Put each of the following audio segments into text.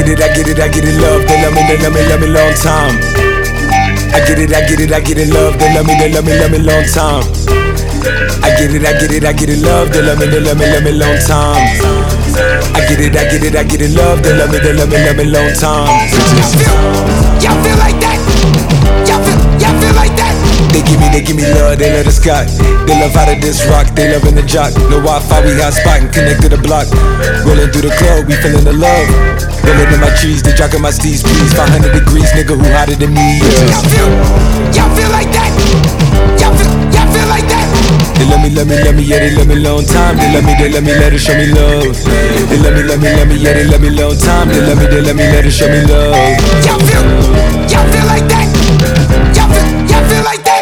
it, love. They love me long time. I get it, love. They love me long time. I get it, love. They love me long time. I get it, love. They love me long time. Y'all feel like that? Y'all feel like that? They give me love, they love the sky. They love how to diss rock, they loving the jock. No Wi-Fi, we hot spot and connect to the block. Rolling through the club, we feeling the love. Rolling in my trees, they jocking my steez, please. 500 degrees, nigga, who hotter than me, yeah. Y'all feel like that? Y'all feel like that? They love me, yeah, they love me long time. They love me, let her show me love. They love me, yeah, they love me long time. They love me, let her show me love. Y'all feel like that? Y'all feel like that?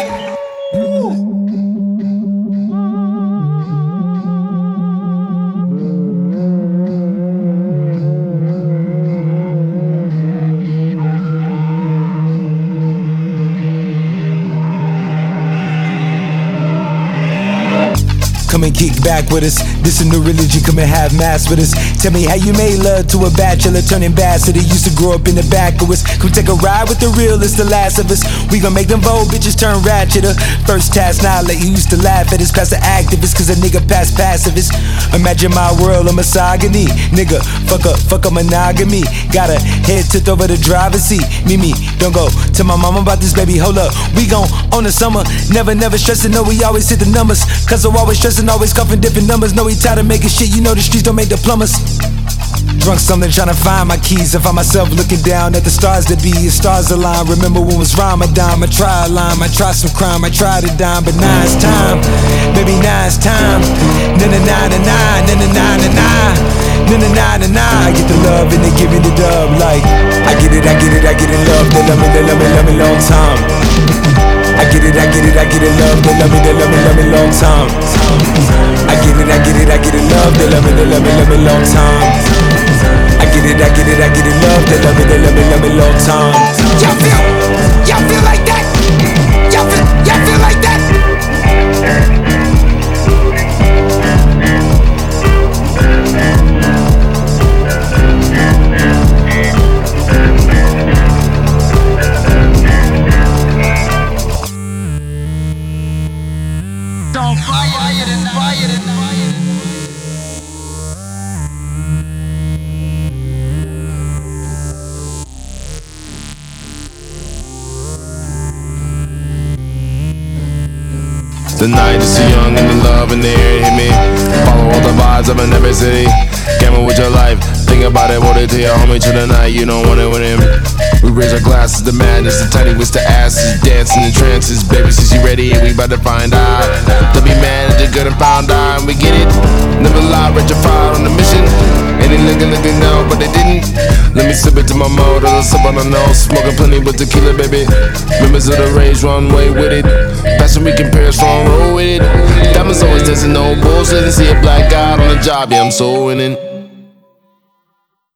Come and kick back with us. This is new religion, come and have mass with us. Tell me how you made love to a bachelor, turning bastard. Used to grow up in the back of us. Come take a ride with the realest, the last of us. We gon' make them bold bitches turn ratcheter. First task, now let you used to laugh at us. Past the activists, cause a nigga past pacifist. Imagine my world of misogyny. Nigga, fuck a monogamy. Got a head tipped over the driver's seat. Mimi, don't go tell my mama about this, baby, hold up. We gon' own the summer. Never stressing, no, we always hit the numbers. Cause I'm always stressing, always cuffing different numbers. Know we tired of making shit, you know the streets don't make the plumbers. Drunk something trying to find my keys. I find myself looking down at the stars that be. As stars align, remember when it was Ramadan. I try a line, I try some crime, I try to dime. But now it's time, baby, now it's time. Na-na-na-na-na, na-na-na-na-na, na-na-na-na-na. I get the love and they give me the dub. Like, I get it, love. They love me long time. I get it, love. They love me long time. I get it, love. They love me long time. I get it, love. They love me long time. Y'all feel like that? Y'all feel like that? The night is too young and the love in the air hit me. Follow all the vibes up in every city. Gamble with your life, think about it, hold it to your homie to the night. You don't want it with him. We raise our glasses to madness, the tiny whisk the asses, dancing in trances. Baby, since you ready, we about to find out. Don't be mad at the good and found out, and we get it. Never lie, regified on the mission. And they looking now, but they didn't. Let me sip it to my mouth, a little sip on the nose. Smoking plenty with tequila, baby. Members of the rage, run way with it. Passion we compare, strong roll with it. Diamonds always dancing, no bullshit. And see a black guy on the job, yeah, I'm so winning.